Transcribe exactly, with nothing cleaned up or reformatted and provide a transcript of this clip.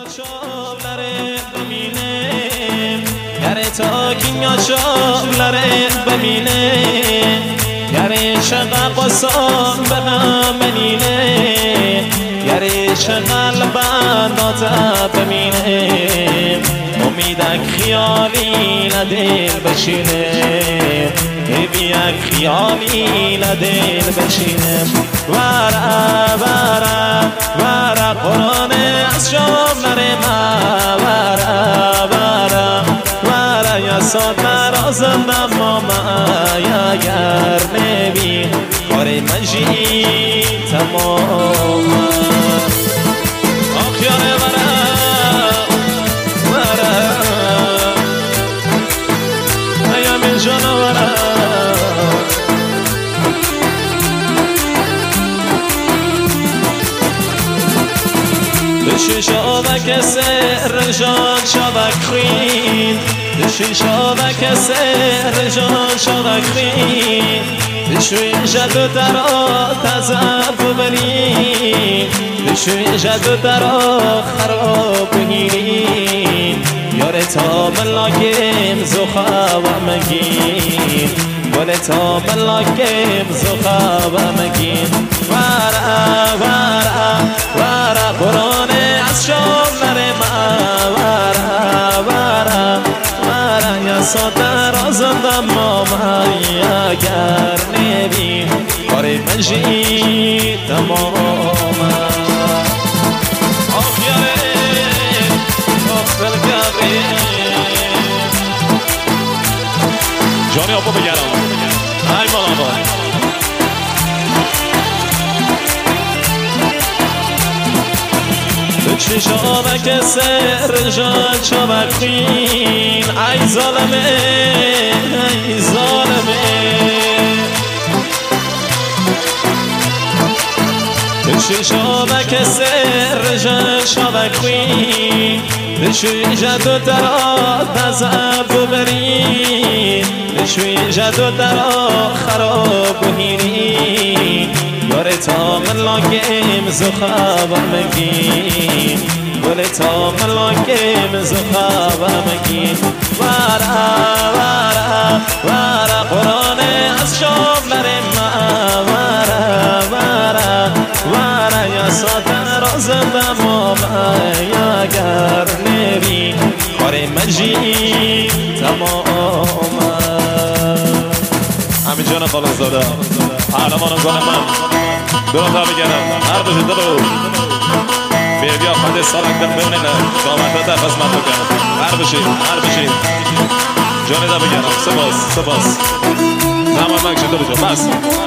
şovları bemine Yare takin şovları bemine Yare şaqa qasam bemenine Yare şaqa banata bemine امیدک خیالی ندل بشینه بیک خیالی ندل بشینه ورا ورا ورا قرآن از شام نره ما ورا ورا ورا یا ساد مرازم نما ما یا گر نبین کاری منجی تمام آخیانه ورا جانورا بشی شابک سر جان شابک خوین بشی شابک سر جان شابک خوین بشوی جدو درا تزف برین بشوی جدو درا خراب هیرین یاره تا ملاکم زخا و مگین گله تا ملاکم زخا و مگین ورا ورا ورا قرآن از شام نره ما ورا ورا ورا یا سادر آزندم ماما اگر نبین کاری منجی تمام جانی آبا بگرم ای مال آبا بچه شابک سر جان شابک خین ای ظالمه ای ظالمه بچه شابک سر جان شابک خین بشوی جدو درا تزب برین بشوی جدو درا خراب هیرین یاره تا ملاکم زخاب مگین گل تا ملاکم زخاب مگین ورا ورا ورا قرآن از شام نره ما ورا ورا ورا یا ساتن رازم بمام یا گر نبین کاری منجی تمام همین جان خالص داده پهلوانم کنم من دورم تا بگرم هر بشه دلو بیبیا خانده سالک دل بمونه دامنده در خزمت بکنم هر بشه هر بشه جانه دا بگرم سپاس سپاس زمان مکشه دلو جا بس